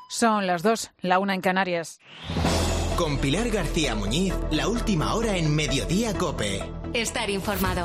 Son las 2, la 1 en Canarias. Con Pilar García Muñiz, la última hora en Mediodía COPE. Estar informado.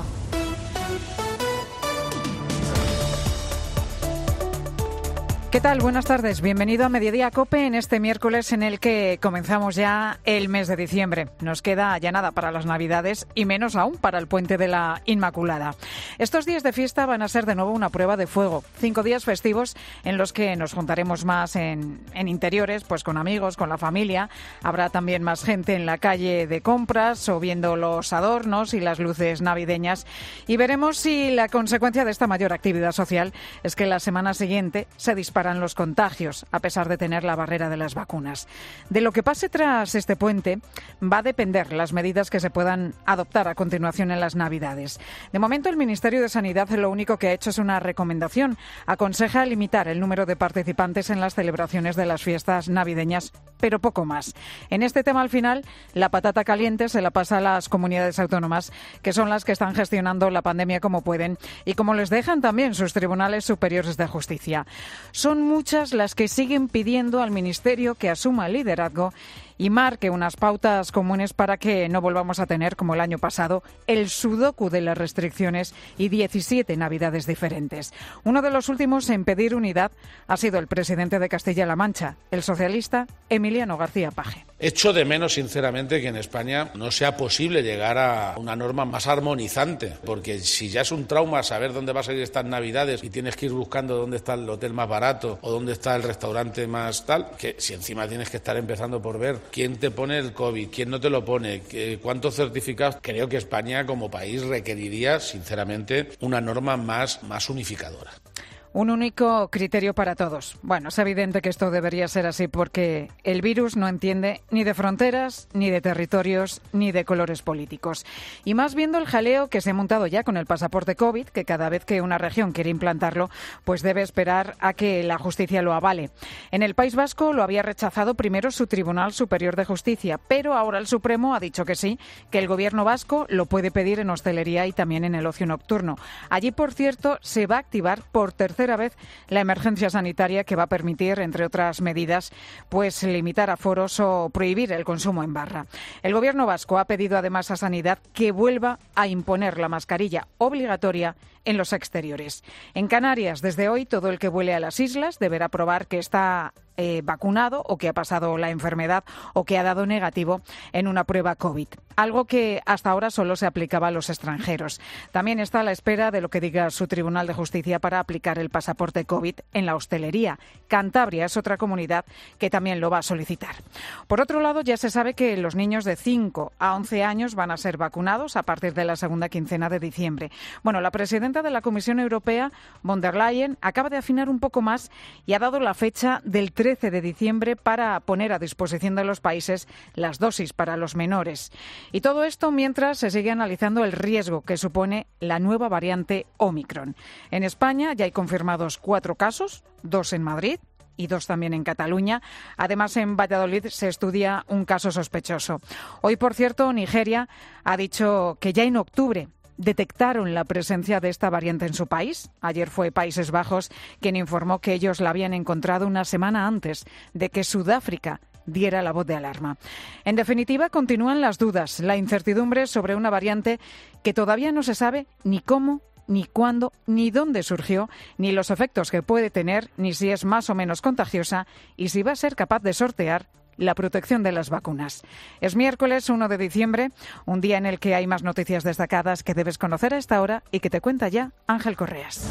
¿Qué tal? Buenas tardes. Bienvenido a Mediodía COPE en este miércoles en el que comenzamos ya el mes de diciembre. Nos queda ya nada para las Navidades y menos aún para el Puente de la Inmaculada. Estos días de fiesta van a ser de nuevo una prueba de fuego. 5 días festivos en los que nos juntaremos más en interiores, pues con amigos, con la familia. Habrá también más gente en la calle de compras o viendo los adornos y las luces navideñas. Y veremos si la consecuencia de esta mayor actividad social es que la semana siguiente se dispararán los contagios, a pesar de tener la barrera de las vacunas. De lo que pase tras este puente va a depender las medidas que se puedan adoptar a continuación en las Navidades. De momento, el Ministerio de Sanidad lo único que ha hecho es una recomendación. Aconseja limitar el número de participantes en las celebraciones de las fiestas navideñas, pero poco más. En este tema, al final, la patata caliente se la pasa a las comunidades autónomas, que son las que están gestionando la pandemia como pueden y como les dejan también sus tribunales superiores de justicia. Son muchas las que siguen pidiendo al Ministerio que asuma el liderazgo y marque unas pautas comunes para que no volvamos a tener, como el año pasado, el sudoku de las restricciones y 17 Navidades diferentes. Uno de los últimos en pedir unidad ha sido el presidente de Castilla-La Mancha, el socialista Emiliano García Paje. Echo de menos, sinceramente, que en España no sea posible llegar a una norma más armonizante, porque si ya es un trauma saber dónde vas a ir estas Navidades y tienes que ir buscando dónde está el hotel más barato o dónde está el restaurante más tal, que si encima tienes que estar empezando por ver quién te pone el COVID, quién no te lo pone, cuántos certificados. Creo que España como país requeriría, sinceramente, una norma más unificadora. Un único criterio para todos. Bueno, es evidente que esto debería ser así porque el virus no entiende ni de fronteras, ni de territorios, ni de colores políticos. Y más viendo el jaleo que se ha montado ya con el pasaporte COVID, que cada vez que una región quiere implantarlo, pues debe esperar a que la justicia lo avale. En el País Vasco lo había rechazado primero su Tribunal Superior de Justicia, pero ahora el Supremo ha dicho que sí, que el gobierno vasco lo puede pedir en hostelería y también en el ocio nocturno. Allí, por cierto, se va a activar por tercera vez la emergencia sanitaria que va a permitir, entre otras medidas, pues limitar aforos o prohibir el consumo en barra. El gobierno vasco ha pedido además a Sanidad que vuelva a imponer la mascarilla obligatoria en los exteriores. En Canarias, desde hoy, todo el que vuele a las islas deberá probar que está vacunado o que ha pasado la enfermedad o que ha dado negativo en una prueba COVID. Algo que hasta ahora solo se aplicaba a los extranjeros. También está a la espera de lo que diga su Tribunal de Justicia para aplicar el pasaporte COVID en la hostelería. Cantabria es otra comunidad que también lo va a solicitar. Por otro lado, ya se sabe que los niños de 5 a 11 años van a ser vacunados a partir de la segunda quincena de diciembre. Bueno, la presidenta de la Comisión Europea, von der Leyen, acaba de afinar un poco más y ha dado la fecha del 13 de diciembre para poner a disposición de los países las dosis para los menores. Y todo esto mientras se sigue analizando el riesgo que supone la nueva variante Omicron. En España ya hay confirmados 4 casos, 2 en Madrid y 2 también en Cataluña. Además, en Valladolid se estudia un caso sospechoso. Hoy, por cierto, Nigeria ha dicho que ya en octubre detectaron la presencia de esta variante en su país. Ayer fue Países Bajos quien informó que ellos la habían encontrado una semana antes de que Sudáfrica diera la voz de alarma. En definitiva, continúan las dudas, la incertidumbre sobre una variante que todavía no se sabe ni cómo, ni cuándo, ni dónde surgió, ni los efectos que puede tener, ni si es más o menos contagiosa y si va a ser capaz de sortear la protección de las vacunas. Es miércoles 1 de diciembre, un día en el que hay más noticias destacadas que debes conocer a esta hora y que te cuenta ya Ángel Correas.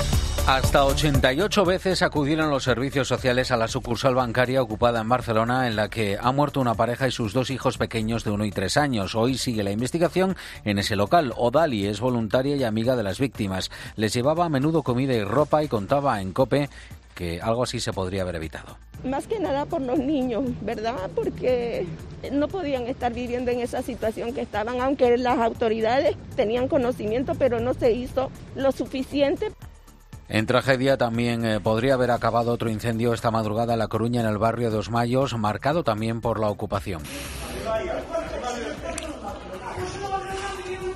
Hasta 88 veces acudieron los servicios sociales a la sucursal bancaria ocupada en Barcelona, en la que ha muerto una pareja y sus 2 hijos pequeños de 1 y 3 años. Hoy sigue la investigación en ese local. Odali es voluntaria y amiga de las víctimas. Les llevaba a menudo comida y ropa y contaba en COPE que algo así se podría haber evitado. Más que nada por los niños, ¿verdad? Porque no podían estar viviendo en esa situación que estaban, aunque las autoridades tenían conocimiento, pero no se hizo lo suficiente. En tragedia también podría haber acabado otro incendio esta madrugada en La Coruña, en el barrio de Os Mayos, marcado también por la ocupación.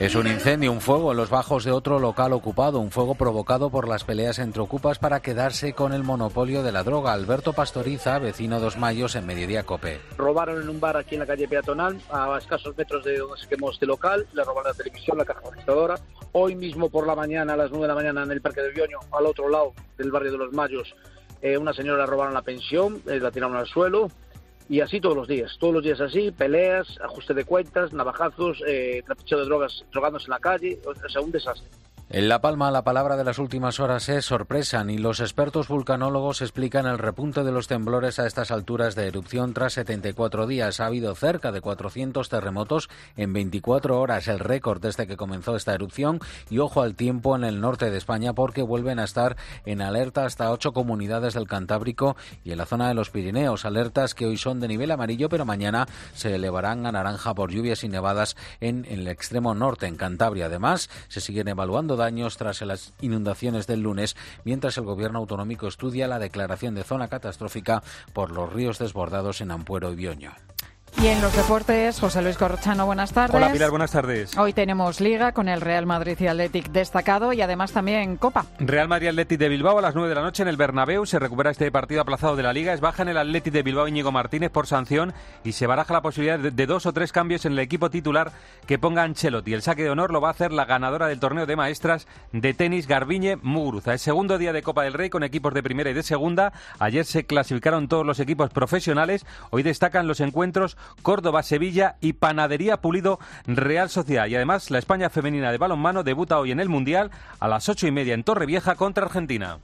Es un incendio, un fuego en los bajos de otro local ocupado, un fuego provocado por las peleas entre ocupas para quedarse con el monopolio de la droga. Alberto Pastoriza, vecino 2 Mayos, en Mediodía COPE. Robaron en un bar aquí en la calle peatonal, a escasos metros de donde se quemó este local, le robaron la televisión, la caja registradora. Hoy mismo por la mañana, a las 9 de la mañana, en el Parque del Bioño, al otro lado del barrio de los Mayos, una señora le robaron la pensión, la tiraron al suelo. Y así todos los días así, peleas, ajuste de cuentas, navajazos, trapicheo de drogas, drogándose en la calle, o sea, un desastre. En La Palma, la palabra de las últimas horas es sorpresa. Ni los expertos vulcanólogos explican el repunte de los temblores a estas alturas de erupción tras 74 días. Ha habido cerca de 400 terremotos en 24 horas, el récord desde que comenzó esta erupción. Y ojo al tiempo en el norte de España, porque vuelven a estar en alerta hasta 8 comunidades del Cantábrico y en la zona de los Pirineos. Alertas que hoy son de nivel amarillo, pero mañana se elevarán a naranja por lluvias y nevadas en el extremo norte, en Cantabria. Además, se siguen evaluando daños tras las inundaciones del lunes, mientras el gobierno autonómico estudia la declaración de zona catastrófica por los ríos desbordados en Ampuero y Bioño. Y en los deportes, José Luis Corrochano, buenas tardes. Hola Pilar, buenas tardes. Hoy tenemos Liga con el Real Madrid y Athletic destacado y además también Copa. Real Madrid Athletic de Bilbao a las 9 de la noche en el Bernabéu. Se recupera este partido aplazado de la Liga. Es baja en el Athletic de Bilbao Íñigo Martínez por sanción y se baraja la posibilidad de 2 o 3 cambios en el equipo titular que ponga Ancelotti. El saque de honor lo va a hacer la ganadora del torneo de maestras de tenis, Garbiñe Muguruza. Es segundo día de Copa del Rey con equipos de primera y de segunda. Ayer se clasificaron todos los equipos profesionales. Hoy destacan los encuentros Córdoba-Sevilla y Panadería Pulido Real Sociedad. Y además la España femenina de balonmano debuta hoy en el Mundial a las 8:30 en Torrevieja contra Argentina.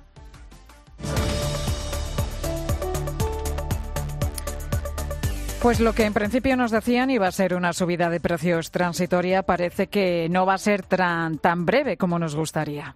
Pues lo que en principio nos decían iba a ser una subida de precios transitoria, parece que no va a ser tan breve como nos gustaría.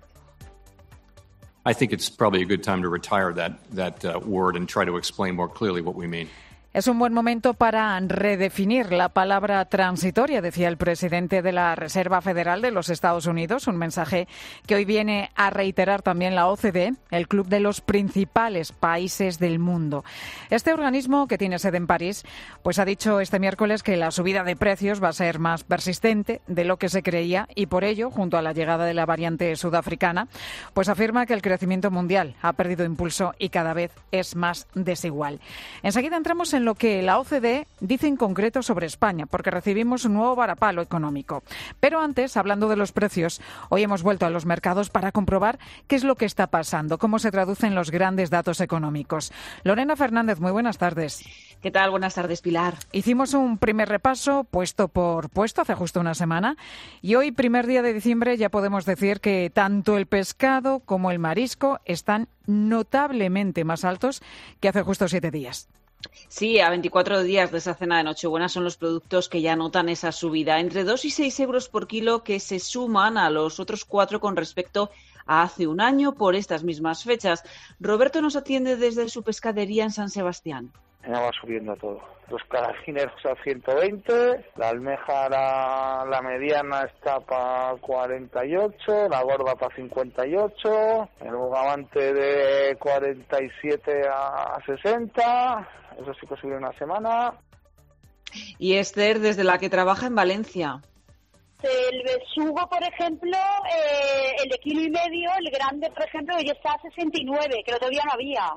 I think it's probably a good time to retire that word and try to explain more clearly what we mean. Es un buen momento para redefinir la palabra transitoria, decía el presidente de la Reserva Federal de los Estados Unidos, un mensaje que hoy viene a reiterar también la OCDE, el club de los principales países del mundo. Este organismo, que tiene sede en París, pues ha dicho este miércoles que la subida de precios va a ser más persistente de lo que se creía y por ello, junto a la llegada de la variante sudafricana, pues afirma que el crecimiento mundial ha perdido impulso y cada vez es más desigual. Enseguida entramos en lo que la OCDE dice en concreto sobre España, porque recibimos un nuevo varapalo económico. Pero antes, hablando de los precios, hoy hemos vuelto a los mercados para comprobar qué es lo que está pasando, cómo se traducen los grandes datos económicos. Lorena Fernández, muy buenas tardes. ¿Qué tal? Buenas tardes, Pilar. Hicimos un primer repaso puesto por puesto hace justo una semana y hoy, primer día de diciembre, ya podemos decir que tanto el pescado como el marisco están notablemente más altos que hace justo 7 días. Sí, a 24 días de esa cena de Nochebuena son los productos que ya notan esa subida, entre 2 y 6 euros por kilo, que se suman a los otros 4 con respecto a hace un año por estas mismas fechas. Roberto nos atiende desde su pescadería en San Sebastián. Ya va subiendo todo. Los carabineros a 120, la almeja la mediana está para 48, la gorda para 58, el bogavante de 47 a 60, eso sí que subió una semana. Y Esther, desde la que trabaja en Valencia. El besugo, por ejemplo, el de 1,5 kilos, el grande, por ejemplo, ya está a 69, que el otro día no había.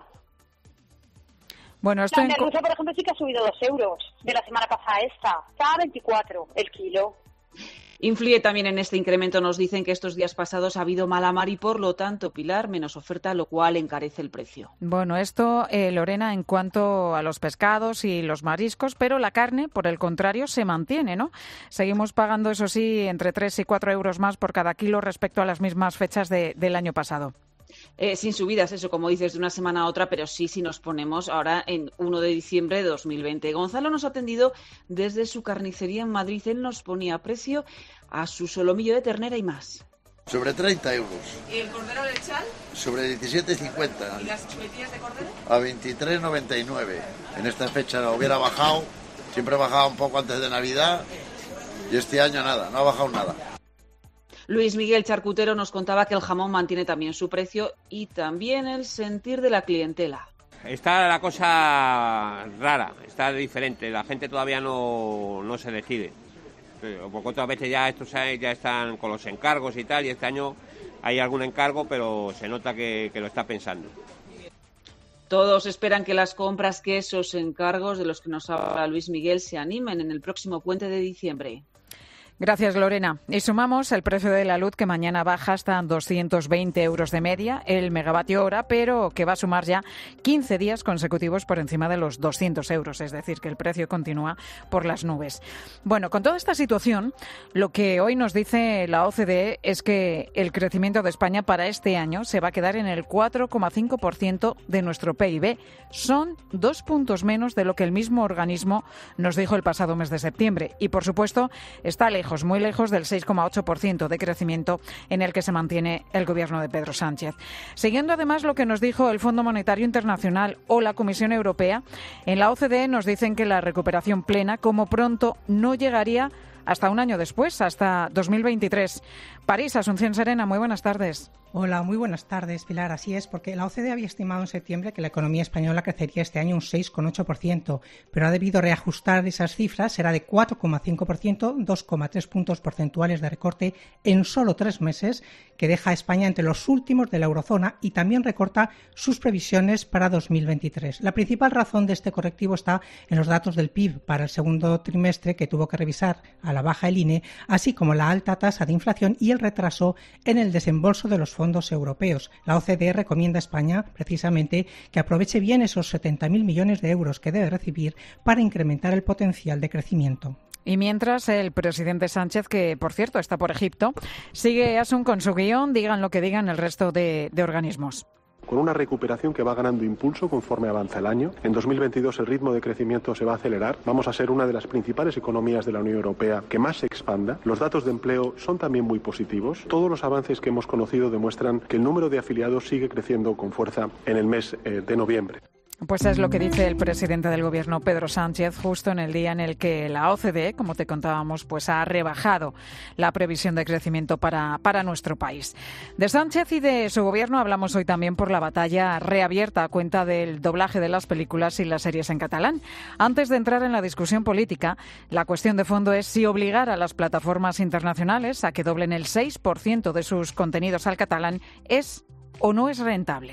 Bueno, esto la merluza, por ejemplo, sí que ha subido 2 euros de la semana pasada esta. Está a 24 el kilo. Influye también en este incremento, nos dicen que estos días pasados ha habido mala mar y por lo tanto, Pilar, menos oferta, lo cual encarece el precio. Bueno, esto, Lorena, en cuanto a los pescados y los mariscos, pero la carne, por el contrario, se mantiene, ¿no? Seguimos pagando, eso sí, entre 3 y 4 euros más por cada kilo respecto a las mismas fechas del año pasado. Sin subidas, eso, como dices, de una semana a otra, pero sí si nos ponemos ahora en 1 de diciembre de 2020. Gonzalo nos ha atendido desde su carnicería en Madrid. Él nos ponía precio a su solomillo de ternera y más. Sobre 30 euros. ¿Y el cordero lechal? Sobre 17,50. ¿Y las chuletillas de cordero? A 23,99. En esta fecha no hubiera bajado, siempre bajaba un poco antes de Navidad y este año nada, no ha bajado nada. Luis Miguel Charcutero nos contaba que el jamón mantiene también su precio y también el sentir de la clientela. Está la cosa rara, está diferente, la gente todavía no se decide. Porque otras veces ya estos ya están con los encargos y tal, y este año hay algún encargo, pero se nota que lo está pensando. Todos esperan que las compras, que esos encargos de los que nos habla Luis Miguel se animen en el próximo puente de diciembre. Gracias, Lorena. Y sumamos el precio de la luz, que mañana baja hasta 220 euros de media el megavatio hora, pero que va a sumar ya 15 días consecutivos por encima de los 200 euros, es decir, que el precio continúa por las nubes. Bueno, con toda esta situación, lo que hoy nos dice la OCDE es que el crecimiento de España para este año se va a quedar en el 4,5% de nuestro PIB. Son 2 puntos menos de lo que el mismo organismo nos dijo el pasado mes de septiembre. Y, por supuesto, está muy lejos del 6,8% de crecimiento en el que se mantiene el gobierno de Pedro Sánchez. Siguiendo además lo que nos dijo el Fondo Monetario Internacional o la Comisión Europea, en la OCDE nos dicen que la recuperación plena, como pronto, no llegaría hasta un año después, hasta 2023. París, Asunción Serena, muy buenas tardes. Hola, muy buenas tardes, Pilar. Así es, porque la OCDE había estimado en septiembre que la economía española crecería este año un 6,8%, pero ha debido reajustar esas cifras, será de 4,5%, 2,3 puntos porcentuales de recorte en solo 3 meses, que deja a España entre los últimos de la eurozona, y también recorta sus previsiones para 2023. La principal razón de este correctivo está en los datos del PIB para el segundo trimestre, que tuvo que revisar a la baja el INE, así como la alta tasa de inflación y el retraso en el desembolso de los fondos europeos. La OCDE recomienda a España, precisamente, que aproveche bien esos 70.000 millones de euros que debe recibir para incrementar el potencial de crecimiento. Y mientras, el presidente Sánchez, que por cierto está por Egipto, sigue con su guión, digan lo que digan el resto de organismos. Con una recuperación que va ganando impulso conforme avanza el año. En 2022 el ritmo de crecimiento se va a acelerar. Vamos a ser una de las principales economías de la Unión Europea que más se expanda. Los datos de empleo son también muy positivos. Todos los avances que hemos conocido demuestran que el número de afiliados sigue creciendo con fuerza en el mes de noviembre. Pues es lo que dice el presidente del Gobierno, Pedro Sánchez, justo en el día en el que la OCDE, como te contábamos, pues ha rebajado la previsión de crecimiento para nuestro país. De Sánchez y de su Gobierno hablamos hoy también por la batalla reabierta a cuenta del doblaje de las películas y las series en catalán. Antes de entrar en la discusión política, la cuestión de fondo es si obligar a las plataformas internacionales a que doblen el 6% de sus contenidos al catalán es o no es rentable.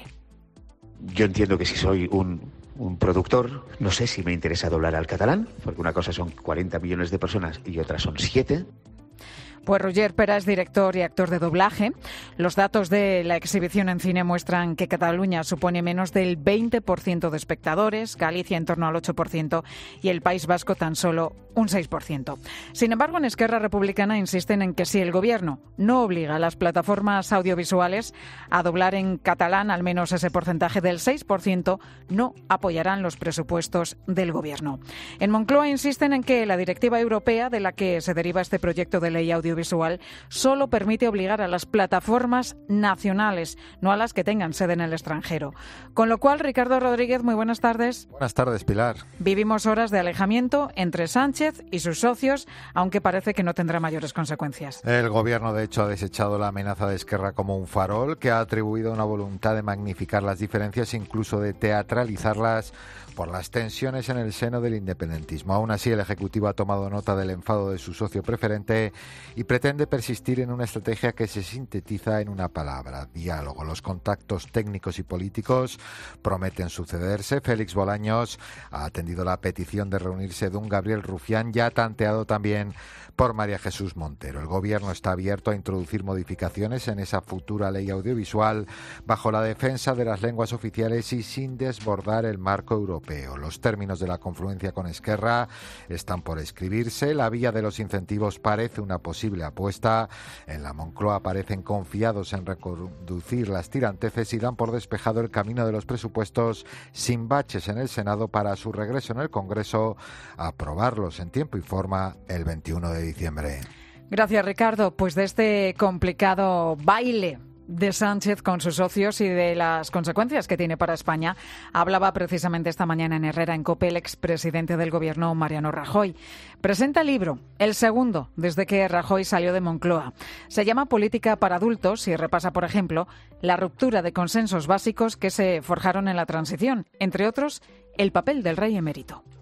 Yo entiendo que si soy un productor, no sé si me interesa doblar al catalán, porque una cosa son 40 millones de personas y otra son 7. Pues Roger Pera es director y actor de doblaje. Los datos de la exhibición en cine muestran que Cataluña supone menos del 20% de espectadores, Galicia en torno al 8% y el País Vasco tan solo un 6%. Sin embargo, en Esquerra Republicana insisten en que si el Gobierno no obliga a las plataformas audiovisuales a doblar en catalán al menos ese porcentaje del 6%, no apoyarán los presupuestos del Gobierno. En Moncloa insisten en que la directiva europea de la que se deriva este proyecto de ley audiovisual solo permite obligar a las plataformas nacionales, no a las que tengan sede en el extranjero. Con lo cual, Ricardo Rodríguez, muy buenas tardes. Buenas tardes, Pilar. Vivimos horas de alejamiento entre Sánchez y sus socios, aunque parece que no tendrá mayores consecuencias. El Gobierno, de hecho, ha desechado la amenaza de Esquerra como un farol, que ha atribuido una voluntad de magnificar las diferencias, incluso de teatralizarlas por las tensiones en el seno del independentismo. Aún así, el Ejecutivo ha tomado nota del enfado de su socio preferente y pretende persistir en una estrategia que se sintetiza en una palabra: diálogo. Los contactos técnicos y políticos prometen sucederse. Félix Bolaños ha atendido la petición de reunirse de un Gabriel Rufián, ya tanteado también por María Jesús Montero. El Gobierno está abierto a introducir modificaciones en esa futura ley audiovisual bajo la defensa de las lenguas oficiales y sin desbordar el marco europeo. Los términos de la confluencia con Esquerra están por escribirse. La vía de los incentivos parece una posible apuesta. En la Moncloa parecen confiados en reconducir las tiranteces y dan por despejado el camino de los presupuestos sin baches en el Senado para su regreso en el Congreso a aprobarlos en tiempo y forma el 21 de diciembre. Gracias, Ricardo. Pues de este complicado baile de Sánchez con sus socios y de las consecuencias que tiene para España, hablaba precisamente esta mañana en Herrera, en COPE, el expresidente del Gobierno, Mariano Rajoy. Presenta el libro, el segundo desde que Rajoy salió de Moncloa. Se llama Política para adultos y repasa, por ejemplo, la ruptura de consensos básicos que se forjaron en la transición, entre otros, el papel del rey emérito.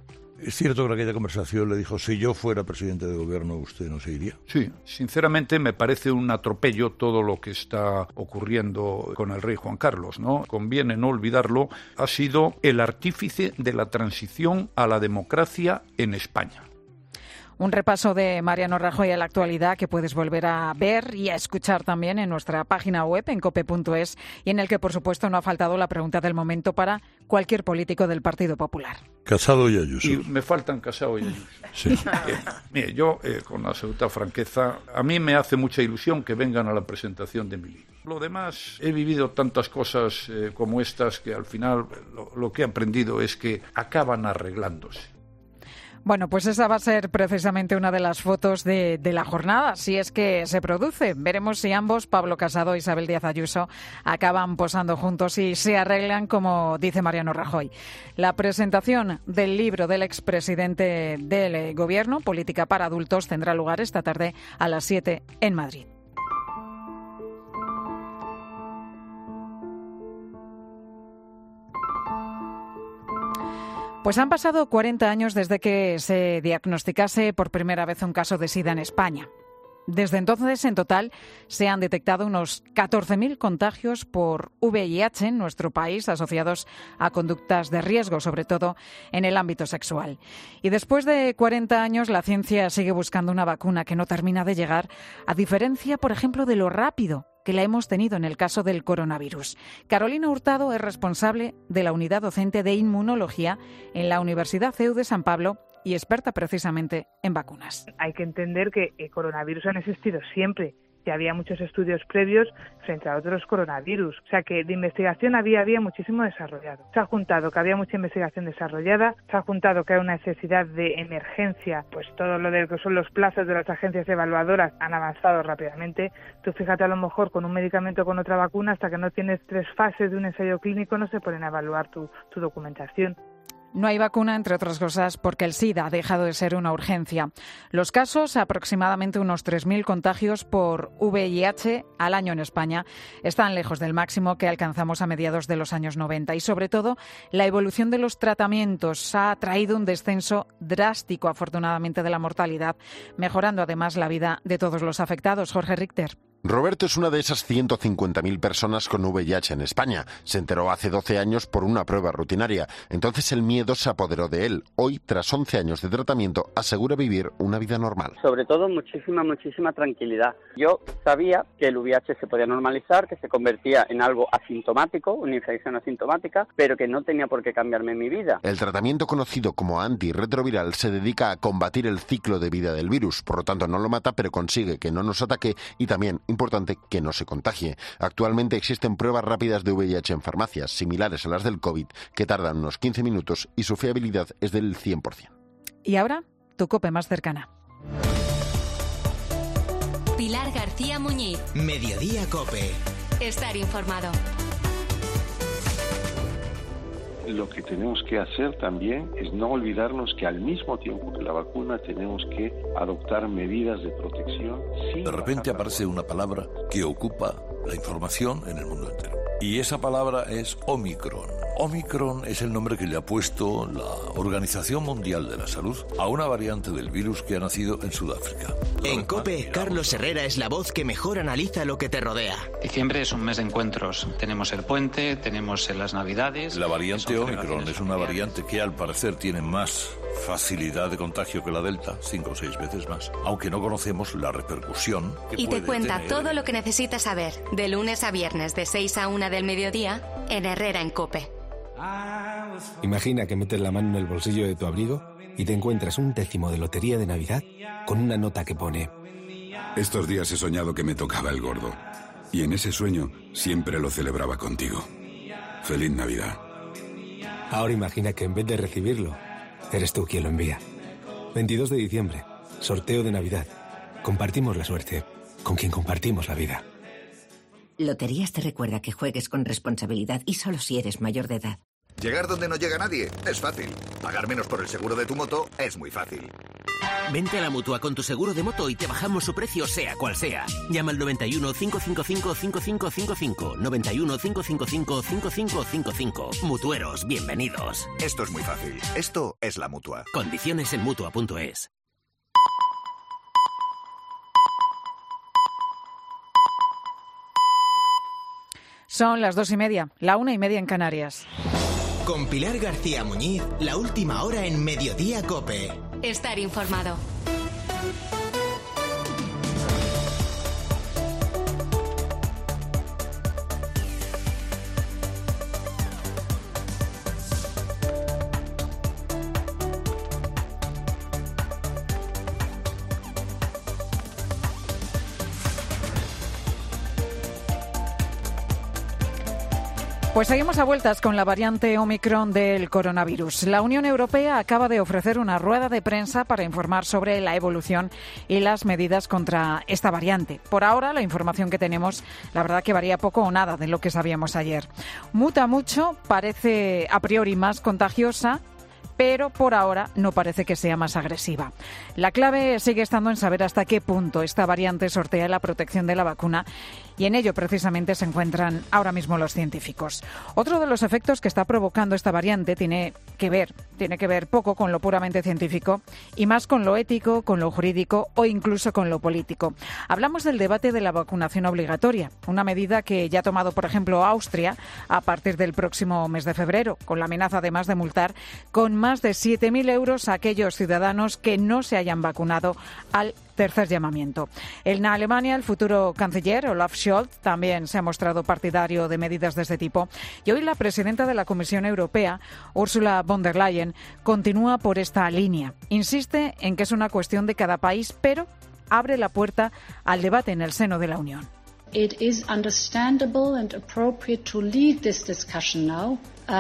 ¿Es cierto que en aquella conversación le dijo, si yo fuera presidente de gobierno, usted no se iría? Sí, sinceramente me parece un atropello todo lo que está ocurriendo con el rey Juan Carlos, ¿no? Conviene no olvidarlo, ha sido el artífice de la transición a la democracia en España. Un repaso de Mariano Rajoy a la actualidad que puedes volver a ver y a escuchar también en nuestra página web, en cope.es, y en el que, por supuesto, no ha faltado la pregunta del momento para cualquier político del Partido Popular. Casado y Ayuso. Y me faltan Casado y Ayuso. Sí. Mire, yo, con absoluta franqueza, a mí me hace mucha ilusión que vengan a la presentación de mi libro. Lo demás, he vivido tantas cosas como estas que al final lo que he aprendido es que acaban arreglándose. Bueno, pues esa va a ser precisamente una de las fotos de la jornada, si es que se produce. Veremos si ambos, Pablo Casado e Isabel Díaz Ayuso, acaban posando juntos y se arreglan, como dice Mariano Rajoy. La presentación del libro del expresidente del Gobierno, Política para Adultos, tendrá lugar esta tarde a las 7 en Madrid. Pues han pasado 40 años desde que se diagnosticase por primera vez un caso de SIDA en España. Desde entonces, en total, se han detectado unos 14.000 contagios por VIH en nuestro país, asociados a conductas de riesgo, sobre todo en el ámbito sexual. Y después de 40 años, la ciencia sigue buscando una vacuna que no termina de llegar, a diferencia, por ejemplo, de lo rápido que la hemos tenido en el caso del coronavirus. Carolina Hurtado es responsable de la unidad docente de inmunología en la Universidad CEU de San Pablo y experta precisamente en vacunas. Hay que entender que el coronavirus han existido siempre. Ya había muchos estudios previos frente a otros coronavirus. O sea que de investigación había muchísimo desarrollado. Se ha juntado que había mucha investigación desarrollada, se ha juntado que hay una necesidad de emergencia, pues todo lo de que son los plazos de las agencias evaluadoras han avanzado rápidamente. Tú fíjate, a lo mejor con un medicamento o con otra vacuna, hasta que no tienes 3 fases de un ensayo clínico no se ponen a evaluar tu documentación. No hay vacuna, entre otras cosas, porque el SIDA ha dejado de ser una urgencia. Los casos, aproximadamente unos 3.000 contagios por VIH al año en España, están lejos del máximo que alcanzamos a mediados de los años 90. Y, sobre todo, la evolución de los tratamientos ha traído un descenso drástico, afortunadamente, de la mortalidad, mejorando además la vida de todos los afectados. Jorge Richter. Roberto es una de esas 150.000 personas con VIH en España. Se enteró hace 12 años por una prueba rutinaria. Entonces el miedo se apoderó de él. Hoy, tras 11 años de tratamiento, asegura vivir una vida normal. Sobre todo muchísima tranquilidad. Yo sabía que el VIH se podía normalizar, que se convertía en algo asintomático, una infección asintomática, pero que no tenía por qué cambiarme mi vida. El tratamiento conocido como antirretroviral se dedica a combatir el ciclo de vida del virus. Por lo tanto, no lo mata, pero consigue que no nos ataque y también, importante, que no se contagie. Actualmente existen pruebas rápidas de VIH en farmacias, similares a las del COVID, que tardan unos 15 minutos y su fiabilidad es del 100%. Y ahora, tu COPE más cercana. Pilar García Muñiz. Mediodía COPE. Estar informado. Lo que tenemos que hacer también es no olvidarnos que al mismo tiempo que la vacuna tenemos que adoptar medidas de protección. De repente aparece una palabra que ocupa la información en el mundo entero. Y esa palabra es Omicron. Omicron es el nombre que le ha puesto la Organización Mundial de la Salud a una variante del virus que ha nacido en Sudáfrica. En COPE, Carlos Herrera es la voz que mejor analiza lo que te rodea. Diciembre es un mes de encuentros. Tenemos el puente, tenemos las Navidades. La variante Omicron es una variante que al parecer tiene más facilidad de contagio que la Delta, 5 o 6 veces más, aunque no conocemos la repercusión que y puede te cuenta tener. todo lo que necesitas saber, de lunes a viernes de 6 a 1 del mediodía, en Herrera en COPE. Imagina que metes la mano en el bolsillo de tu abrigo y te encuentras un décimo de lotería de Navidad con una nota que pone: estos días he soñado que me tocaba el gordo y en ese sueño siempre lo celebraba contigo. Feliz Navidad. Ahora imagina que en vez de recibirlo, eres tú quien lo envía. 22 de diciembre, sorteo de Navidad. Compartimos la suerte con quien compartimos la vida. Loterías te recuerda que juegues con responsabilidad y solo si eres mayor de edad. Llegar donde no llega nadie es fácil. Pagar menos por el seguro de tu moto es muy fácil. Vente a la Mutua con tu seguro de moto y te bajamos su precio sea cual sea. Llama al 91 555 5555. 91 555 5555. Mutueros, bienvenidos. Esto es muy fácil. Esto es la Mutua. Condiciones en Mutua.es. Son las 2:30, la 1:30 en Canarias. Con Pilar García Muñiz, la última hora en Mediodía COPE. Estar informado. Pues seguimos a vueltas con la variante Omicron del coronavirus. La Unión Europea acaba de ofrecer una rueda de prensa para informar sobre la evolución y las medidas contra esta variante. Por ahora, la información que tenemos, la verdad que varía poco o nada de lo que sabíamos ayer. Muta mucho, parece a priori más contagiosa, pero por ahora no parece que sea más agresiva. La clave sigue estando en saber hasta qué punto esta variante sortea la protección de la vacuna, y en ello precisamente se encuentran ahora mismo los científicos. Otro de los efectos que está provocando esta variante tiene que ver poco con lo puramente científico y más con lo ético, con lo jurídico o incluso con lo político. Hablamos del debate de la vacunación obligatoria, una medida que ya ha tomado, por ejemplo, Austria a partir del próximo mes de febrero, con la amenaza además de multar con más de 7.000 euros a aquellos ciudadanos que no se hayan vacunado al tercer llamamiento. En Alemania, el futuro canciller Olaf Scholz también se ha mostrado partidario de medidas de este tipo, y hoy la presidenta de la Comisión Europea, Ursula von der Leyen, continúa por esta línea. Insiste en que es una cuestión de cada país, pero abre la puerta al debate en el seno de la Unión. It is understandable and appropriate to lead this discussion now.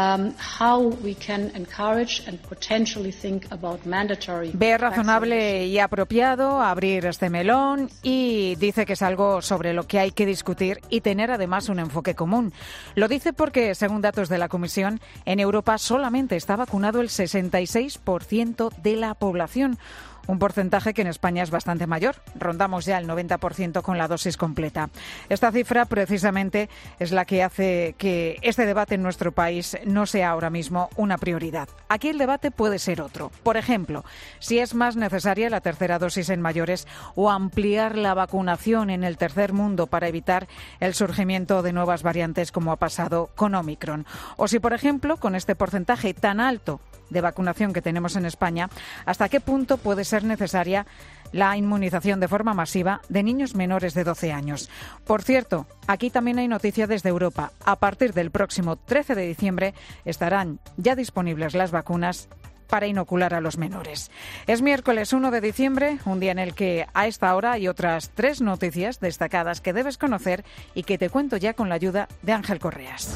How we can encourage and potentially think about mandatory. Ve razonable y apropiado abrir este melón y dice que es algo sobre lo que hay que discutir y tener además un enfoque común. Lo dice porque, según datos de la Comisión, en Europa solamente está vacunado el 66% de la población. Un porcentaje que en España es bastante mayor. Rondamos ya el 90% con la dosis completa. Esta cifra precisamente es la que hace que este debate en nuestro país no sea ahora mismo una prioridad. Aquí el debate puede ser otro. Por ejemplo, si es más necesaria la tercera dosis en mayores o ampliar la vacunación en el tercer mundo para evitar el surgimiento de nuevas variantes como ha pasado con Omicron. O si, por ejemplo, con este porcentaje tan alto de vacunación que tenemos en España, ¿hasta qué punto puede ser necesaria la inmunización de forma masiva de niños menores de 12 años? Por cierto, aquí también hay noticia desde Europa. A partir del próximo 13 de diciembre estarán ya disponibles las vacunas para inocular a los menores. Es miércoles 1 de diciembre, un día en el que a esta hora hay otras 3 noticias destacadas que debes conocer y que te cuento ya con la ayuda de Ángel Correas.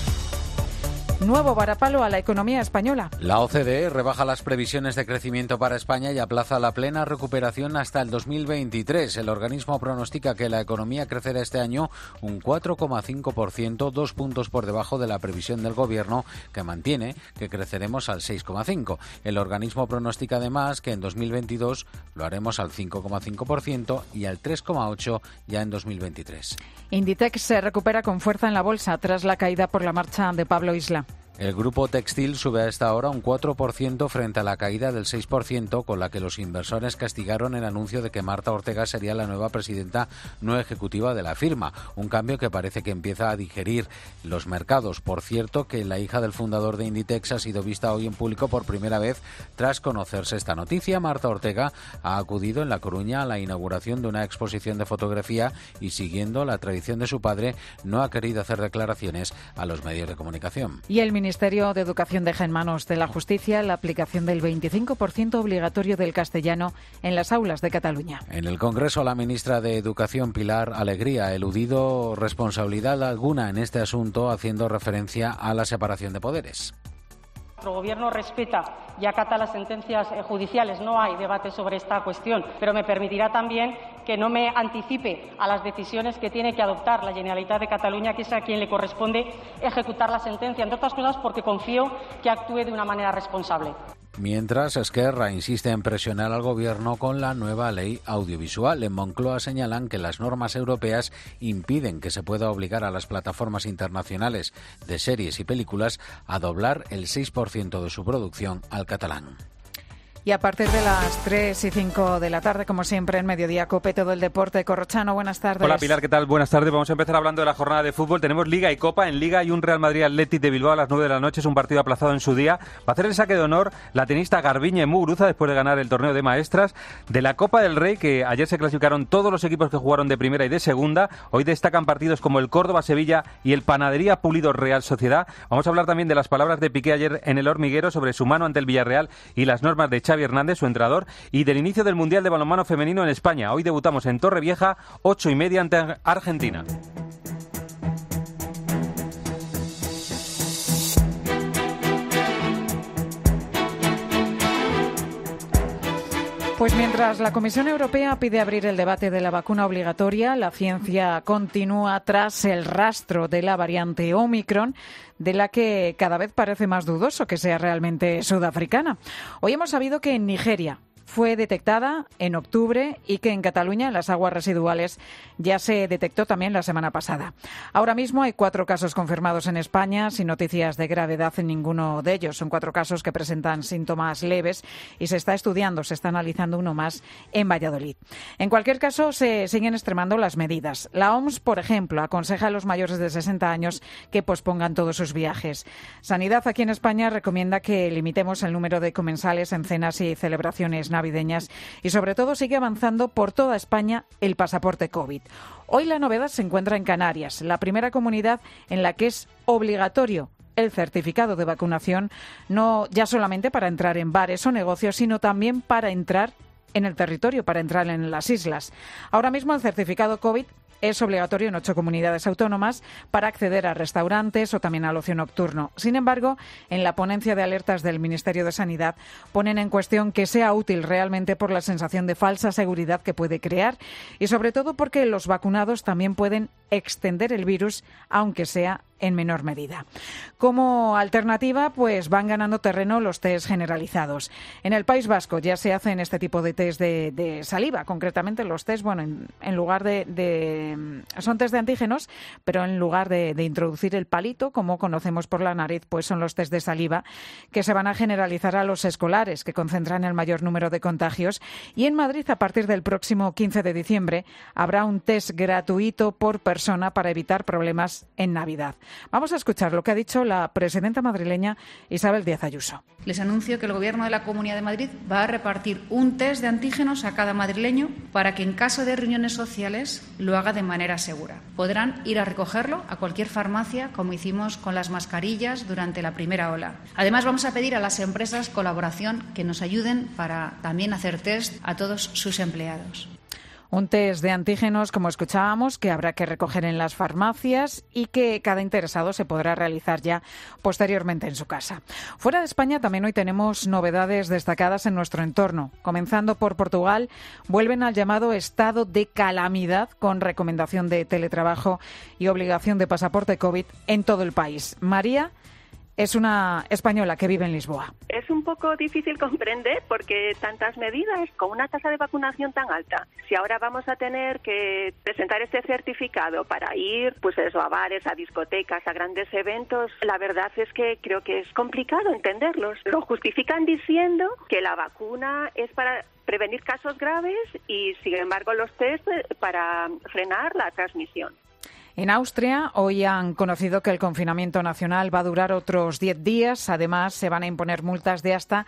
Nuevo varapalo a la economía española. La OCDE rebaja las previsiones de crecimiento para España y aplaza la plena recuperación hasta el 2023. El organismo pronostica que la economía crecerá este año un 4,5%, 2 puntos por debajo de la previsión del Gobierno, que mantiene que creceremos al 6,5%. El organismo pronostica además que en 2022 lo haremos al 5,5% y al 3,8% ya en 2023. Inditex se recupera con fuerza en la bolsa tras la caída por la marcha de Pablo Isla. El grupo textil sube a esta hora un 4% frente a la caída del 6% con la que los inversores castigaron el anuncio de que Marta Ortega sería la nueva presidenta no ejecutiva de la firma, un cambio que parece que empieza a digerir los mercados. Por cierto, que la hija del fundador de Inditex ha sido vista hoy en público por primera vez tras conocerse esta noticia. Marta Ortega ha acudido en La Coruña a la inauguración de una exposición de fotografía y, siguiendo la tradición de su padre, no ha querido hacer declaraciones a los medios de comunicación. Y el Ministerio de Educación deja en manos de la Justicia la aplicación del 25% obligatorio del castellano en las aulas de Cataluña. En el Congreso, la ministra de Educación, Pilar Alegría, ha eludido responsabilidad alguna en este asunto, haciendo referencia a la separación de poderes. Nuestro Gobierno respeta y acata las sentencias judiciales. No hay debate sobre esta cuestión, pero me permitirá también que no me anticipe a las decisiones que tiene que adoptar la Generalitat de Cataluña, que es a quien le corresponde ejecutar la sentencia, entre otras cosas porque confío que actúe de una manera responsable. Mientras, Esquerra insiste en presionar al Gobierno con la nueva ley audiovisual. En Moncloa señalan que las normas europeas impiden que se pueda obligar a las plataformas internacionales de series y películas a doblar el 6% de su producción al catalán. Y a partir de las 3 y 5 de la tarde, como siempre, en Mediodía Cope, todo el deporte. Corrochano, buenas tardes. Hola Pilar, ¿qué tal? Buenas tardes. Vamos a empezar hablando de la jornada de fútbol. Tenemos Liga y Copa. En Liga hay un Real Madrid Athletic de Bilbao a las 9 de la noche. Es un partido aplazado en su día. Va a hacer el saque de honor la tenista Garbiñe Muguruza después de ganar el torneo de maestras. De la Copa del Rey, que ayer se clasificaron todos los equipos que jugaron de primera y de segunda. Hoy destacan partidos como el Córdoba-Sevilla y el Panadería Pulido Real Sociedad. Vamos a hablar también de las palabras de Piqué ayer en el Hormiguero sobre su mano ante el Villarreal y las normas de Xavi Hernández, su entrenador, y del inicio del Mundial de Balonmano Femenino en España. Hoy debutamos en Torrevieja, 8:30 ante Argentina. Pues mientras la Comisión Europea pide abrir el debate de la vacuna obligatoria, la ciencia continúa tras el rastro de la variante Omicron, de la que cada vez parece más dudoso que sea realmente sudafricana. Hoy hemos sabido que en Nigeria fue detectada en octubre y que en Cataluña, en las aguas residuales, ya se detectó también la semana pasada. Ahora mismo hay 4 casos confirmados en España, sin noticias de gravedad en ninguno de ellos. Son 4 casos que presentan síntomas leves y se está estudiando, se está analizando uno más en Valladolid. En cualquier caso, se siguen extremando las medidas. La OMS, por ejemplo, aconseja a los mayores de 60 años que pospongan todos sus viajes. Sanidad aquí en España recomienda que limitemos el número de comensales en cenas y celebraciones navideñas y sobre todo sigue avanzando por toda España el pasaporte COVID. Hoy la novedad se encuentra en Canarias, la primera comunidad en la que es obligatorio el certificado de vacunación, no ya solamente para entrar en bares o negocios, sino también para entrar en el territorio, para entrar en las islas. Ahora mismo el certificado COVID es obligatorio en 8 comunidades autónomas para acceder a restaurantes o también al ocio nocturno. Sin embargo, en la ponencia de alertas del Ministerio de Sanidad ponen en cuestión que sea útil realmente por la sensación de falsa seguridad que puede crear y sobre todo porque los vacunados también pueden extender el virus, aunque sea en menor medida. Como alternativa, pues van ganando terreno los test generalizados. En el País Vasco ya se hacen este tipo de test de saliva, concretamente los test, bueno, en lugar son test de antígenos, pero en lugar de introducir el palito, como conocemos por la nariz, pues son los test de saliva que se van a generalizar a los escolares, que concentran el mayor número de contagios. Y en Madrid, a partir del próximo 15 de diciembre, habrá un test gratuito por persona para evitar problemas en Navidad. Vamos a escuchar lo que ha dicho la presidenta madrileña Isabel Díaz Ayuso. Les anuncio que el Gobierno de la Comunidad de Madrid va a repartir un test de antígenos a cada madrileño para que en caso de reuniones sociales lo haga de manera segura. Podrán ir a recogerlo a cualquier farmacia, como hicimos con las mascarillas durante la primera ola. Además, vamos a pedir a las empresas colaboración que nos ayuden para también hacer test a todos sus empleados. Un test de antígenos, como escuchábamos, que habrá que recoger en las farmacias y que cada interesado se podrá realizar ya posteriormente en su casa. Fuera de España también hoy tenemos novedades destacadas en nuestro entorno. Comenzando por Portugal, vuelven al llamado estado de calamidad con recomendación de teletrabajo y obligación de pasaporte COVID en todo el país. María es una española que vive en Lisboa. Es un poco difícil comprender porque tantas medidas con una tasa de vacunación tan alta. Si ahora vamos a tener que presentar este certificado para ir, pues eso, a bares, a discotecas, a grandes eventos, la verdad es que creo que es complicado entenderlos. Lo justifican diciendo que la vacuna es para prevenir casos graves y, sin embargo, los test para frenar la transmisión. En Austria hoy han conocido que el confinamiento nacional va a durar otros 10 días. Además, se van a imponer multas de hasta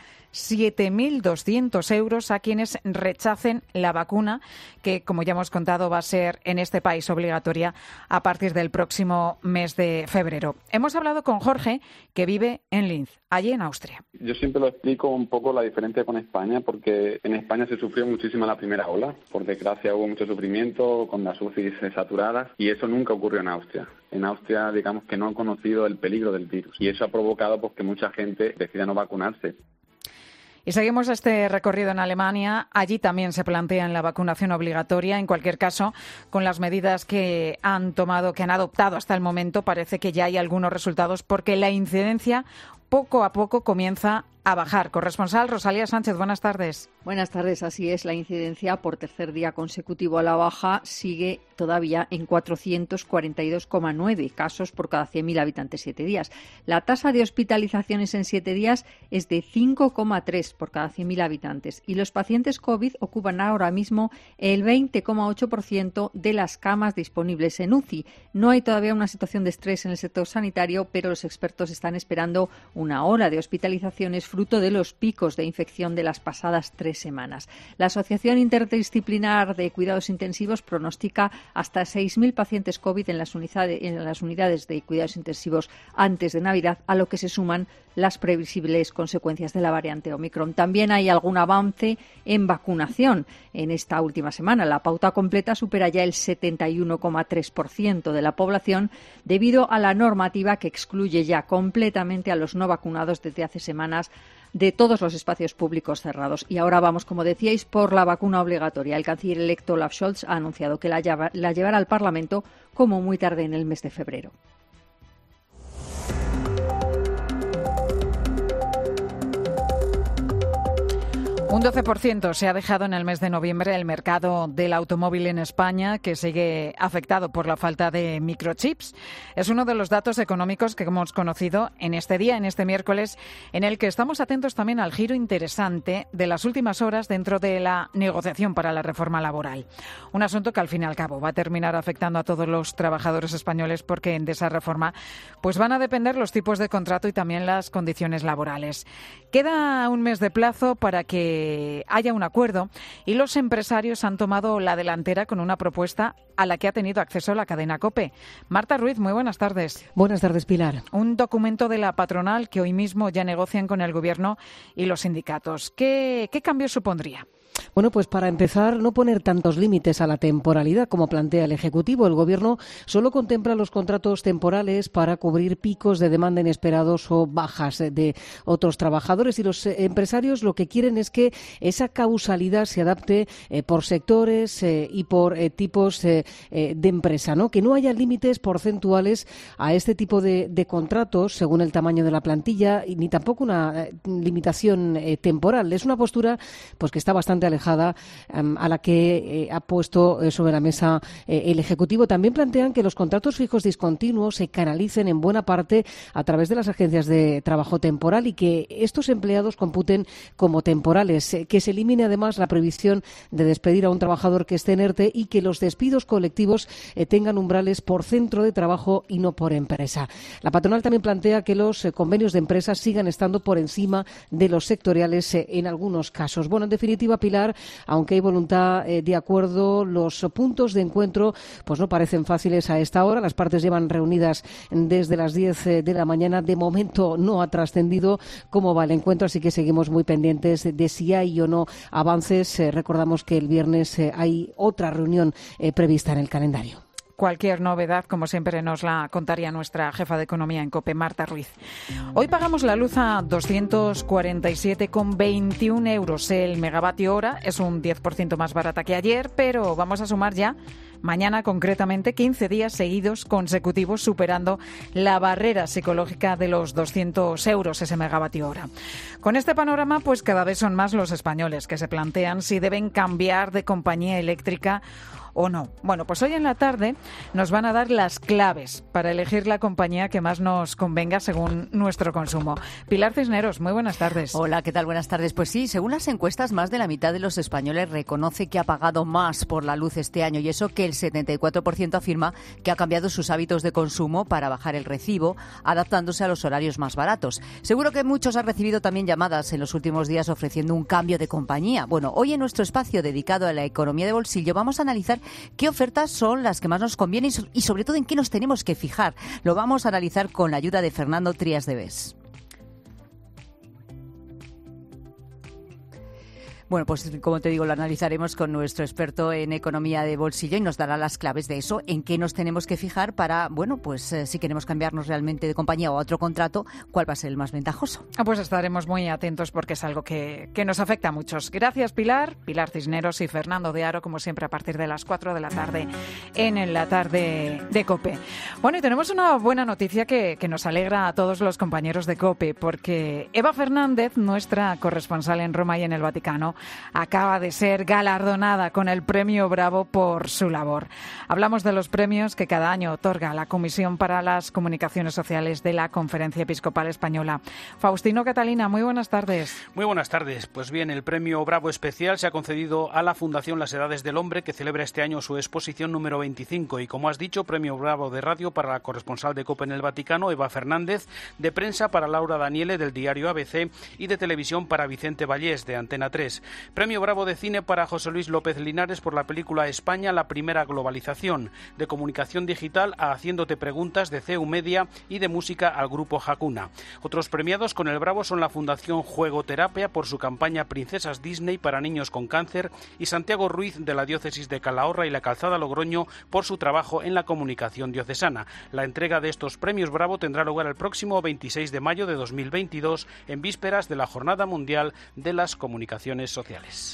7.200 euros a quienes rechacen la vacuna, que, como ya hemos contado, va a ser en este país obligatoria a partir del próximo mes de febrero. Hemos hablado con Jorge, que vive en Linz, allí en Austria. Yo siempre lo explico un poco la diferencia con España, porque en España se sufrió muchísimo la primera ola. Por desgracia hubo mucho sufrimiento con las UCIs saturadas y eso nunca ocurrió en Austria. En Austria, digamos que no han conocido el peligro del virus y eso ha provocado pues, que mucha gente decida no vacunarse. Y seguimos este recorrido en Alemania. Allí también se plantea la vacunación obligatoria. En cualquier caso, con las medidas que han adoptado hasta el momento, parece que ya hay algunos resultados porque la incidencia poco a poco comienza a bajar. Corresponsal Rosalía Sánchez, buenas tardes. Buenas tardes, así es. La incidencia por tercer día consecutivo a la baja sigue todavía en 442,9 casos por cada 100.000 habitantes 7 días. La tasa de hospitalizaciones en 7 días es de 5,3 por cada 100.000 habitantes y los pacientes COVID ocupan ahora mismo el 20,8% de las camas disponibles en UCI. No hay todavía una situación de estrés en el sector sanitario, pero los expertos están esperando una ola de hospitalizaciones fruto de los picos de infección de las pasadas 3 semanas. La Asociación Interdisciplinar de Cuidados Intensivos pronostica hasta 6.000 pacientes COVID en las unidades de cuidados intensivos antes de Navidad, a lo que se suman las previsibles consecuencias de la variante Omicron. También hay algún avance en vacunación en esta última semana. La pauta completa supera ya el 71,3% de la población debido a la normativa que excluye ya completamente a los no vacunados desde hace semanas de todos los espacios públicos cerrados. Y ahora vamos, como decíais, por la vacuna obligatoria. El canciller electo Olaf Scholz ha anunciado que la llevará al Parlamento como muy tarde en el mes de febrero. Un 12% se ha dejado en el mes de noviembre el mercado del automóvil en España, que sigue afectado por la falta de microchips. Es uno de los datos económicos que hemos conocido en este día, en este miércoles, en el que estamos atentos también al giro interesante de las últimas horas dentro de la negociación para la reforma laboral. Un asunto que al fin y al cabo va a terminar afectando a todos los trabajadores españoles, porque de esa reforma pues van a depender los tipos de contrato y también las condiciones laborales. Queda un mes de plazo para que haya un acuerdo y los empresarios han tomado la delantera con una propuesta a la que ha tenido acceso la cadena COPE. Marta Ruiz, muy buenas tardes. Buenas tardes, Pilar. Un documento de la patronal que hoy mismo ya negocian con el Gobierno y los sindicatos. ¿Qué cambios supondría? Bueno, pues para empezar, no poner tantos límites a la temporalidad como plantea el Ejecutivo. El Gobierno solo contempla los contratos temporales para cubrir picos de demanda inesperados o bajas de otros trabajadores, y los empresarios lo que quieren es que esa causalidad se adapte por sectores y por tipos de empresa, ¿no? Que no haya límites porcentuales a este tipo de contratos según el tamaño de la plantilla, ni tampoco una limitación temporal. Es una postura pues que está bastante alejada a la que ha puesto sobre la mesa el Ejecutivo. También plantean que los contratos fijos discontinuos se canalicen en buena parte a través de las agencias de trabajo temporal y que estos empleados computen como temporales, que se elimine además la prohibición de despedir a un trabajador que esté en ERTE y que los despidos colectivos tengan umbrales por centro de trabajo y no por empresa. La patronal también plantea que los convenios de empresas sigan estando por encima de los sectoriales en algunos casos. Bueno, en definitiva, Pilar, aunque hay voluntad de acuerdo, los puntos de encuentro pues no parecen fáciles a esta hora. Las partes llevan reunidas desde las 10 de la mañana. De momento no ha trascendido cómo va el encuentro, así que seguimos muy pendientes de si hay o no avances. Recordamos que el viernes hay otra reunión prevista en el calendario. Cualquier novedad, como siempre, nos la contaría nuestra jefa de Economía en COPE, Marta Ruiz. Hoy pagamos la luz a 247,21 euros el megavatio hora. Es un 10% más barata que ayer, pero vamos a sumar ya mañana, concretamente, 15 días seguidos consecutivos superando la barrera psicológica de los 200 euros ese megavatio hora. Con este panorama, pues cada vez son más los españoles que se plantean si deben cambiar de compañía eléctrica o no. Bueno, pues hoy en la tarde nos van a dar las claves para elegir la compañía que más nos convenga según nuestro consumo. Pilar Cisneros, muy buenas tardes. Hola, ¿qué tal? Buenas tardes. Pues sí, según las encuestas, más de la mitad de los españoles reconoce que ha pagado más por la luz este año, y eso que el 74% afirma que ha cambiado sus hábitos de consumo para bajar el recibo, adaptándose a los horarios más baratos. Seguro que muchos han recibido también llamadas en los últimos días ofreciendo un cambio de compañía. Bueno, hoy en nuestro espacio dedicado a la economía de bolsillo vamos a analizar qué ofertas son las que más nos convienen y sobre todo en qué nos tenemos que fijar. Lo vamos a analizar con la ayuda de Fernando Trías de Bes. Bueno, pues como te digo, lo analizaremos con nuestro experto en economía de bolsillo y nos dará las claves de eso, en qué nos tenemos que fijar para, bueno, pues si queremos cambiarnos realmente de compañía o a otro contrato, cuál va a ser el más ventajoso. Pues estaremos muy atentos porque es algo que nos afecta a muchos. Gracias, Pilar Cisneros y Fernando de Aro, como siempre, a partir de las 4 de la tarde en La Tarde de COPE. Bueno, y tenemos una buena noticia que nos alegra a todos los compañeros de COPE, porque Eva Fernández, nuestra corresponsal en Roma y en el Vaticano, acaba de ser galardonada con el Premio Bravo por su labor. Hablamos de los premios que cada año otorga la Comisión para las Comunicaciones Sociales de la Conferencia Episcopal Española. Faustino Catalina, muy buenas tardes. Muy buenas tardes. Pues bien, el Premio Bravo Especial se ha concedido a la Fundación Las Edades del Hombre, que celebra este año su exposición número 25. Y como has dicho, Premio Bravo de Radio para la corresponsal de COPE en el Vaticano, Eva Fernández, de prensa para Laura Daniele, del diario ABC, y de televisión para Vicente Vallés, de Antena 3. Premio Bravo de Cine para José Luis López Linares por la película España, la primera globalización. De comunicación digital a Haciéndote preguntas, de CEU Media, y de música al grupo Hakuna. Otros premiados con el Bravo son la Fundación Juegoterapia por su campaña Princesas Disney para niños con cáncer y Santiago Ruiz de la diócesis de Calahorra y la Calzada Logroño por su trabajo en la comunicación diocesana. La entrega de estos premios Bravo tendrá lugar el próximo 26 de mayo de 2022 en vísperas de la Jornada Mundial de las Comunicaciones Sociales.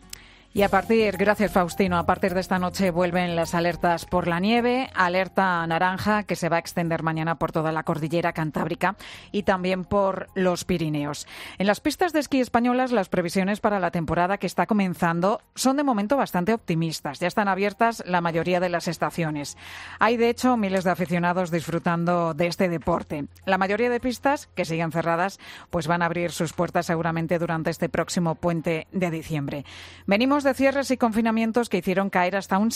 Y gracias Faustino, a partir de esta noche vuelven las alertas por la nieve, alerta naranja que se va a extender mañana por toda la cordillera cantábrica y también por los Pirineos. En las pistas de esquí españolas las previsiones para la temporada que está comenzando son de momento bastante optimistas. Ya están abiertas la mayoría de las estaciones. Hay de hecho miles de aficionados disfrutando de este deporte. La mayoría de pistas que siguen cerradas pues van a abrir sus puertas seguramente durante este próximo puente de diciembre. Venimos de cierres y confinamientos que hicieron caer hasta un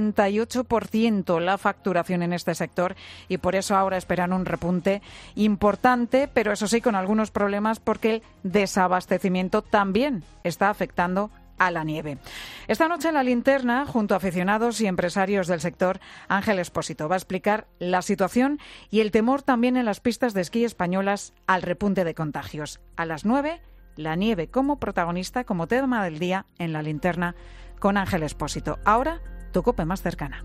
68% la facturación en este sector y por eso ahora esperan un repunte importante, pero eso sí con algunos problemas porque el desabastecimiento también está afectando a la nieve. Esta noche en La Linterna, junto a aficionados y empresarios del sector, Ángel Expósito va a explicar la situación y el temor también en las pistas de esquí españolas al repunte de contagios. A las 9, la nieve como protagonista, como tema del día en La Linterna con Ángel Expósito. Ahora, tu COPE más cercana.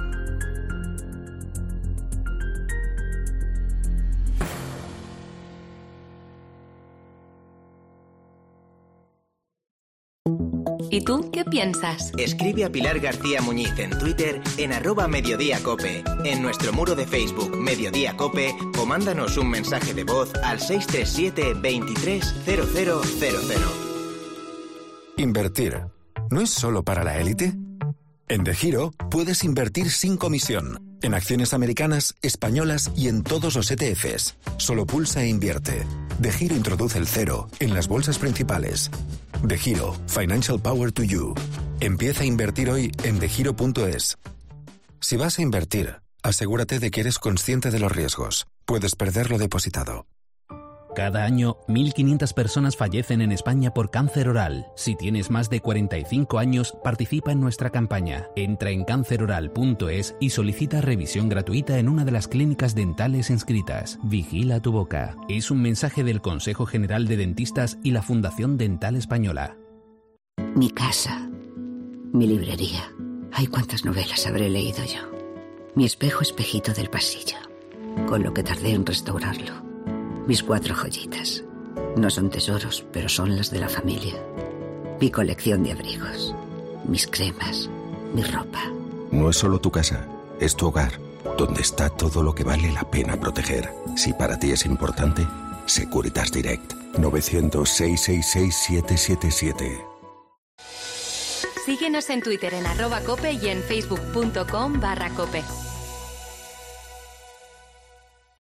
¿Y tú qué piensas? Escribe a Pilar García Muñiz en Twitter en @mediodíacope, en nuestro muro de Facebook Mediodía Cope o mándanos un mensaje de voz al 637 23 0000. Invertir, ¿no es solo para la élite? En DeGiro puedes invertir sin comisión, en acciones americanas, españolas y en todos los ETFs. Solo pulsa e invierte. DeGiro introduce el cero en las bolsas principales. DeGiro, Financial Power to You. Empieza a invertir hoy en degiro.es. Si vas a invertir, asegúrate de que eres consciente de los riesgos. Puedes perder lo depositado. Cada año, 1.500 personas fallecen en España por cáncer oral. Si tienes más de 45 años, participa en nuestra campaña. Entra en canceroral.es y solicita revisión gratuita en una de las clínicas dentales inscritas. Vigila tu boca. Es un mensaje del Consejo General de Dentistas y la Fundación Dental Española. Mi casa, mi librería. Ay, cuántas novelas habré leído yo. Mi espejo espejito del pasillo, con lo que tardé en restaurarlo. Mis 4 joyitas. No son tesoros, pero son las de la familia. Mi colección de abrigos. Mis cremas. Mi ropa. No es solo tu casa, es tu hogar, donde está todo lo que vale la pena proteger. Si para ti es importante, Securitas Direct. 900-666-777. Síguenos en Twitter en @cope y en facebook.com/cope.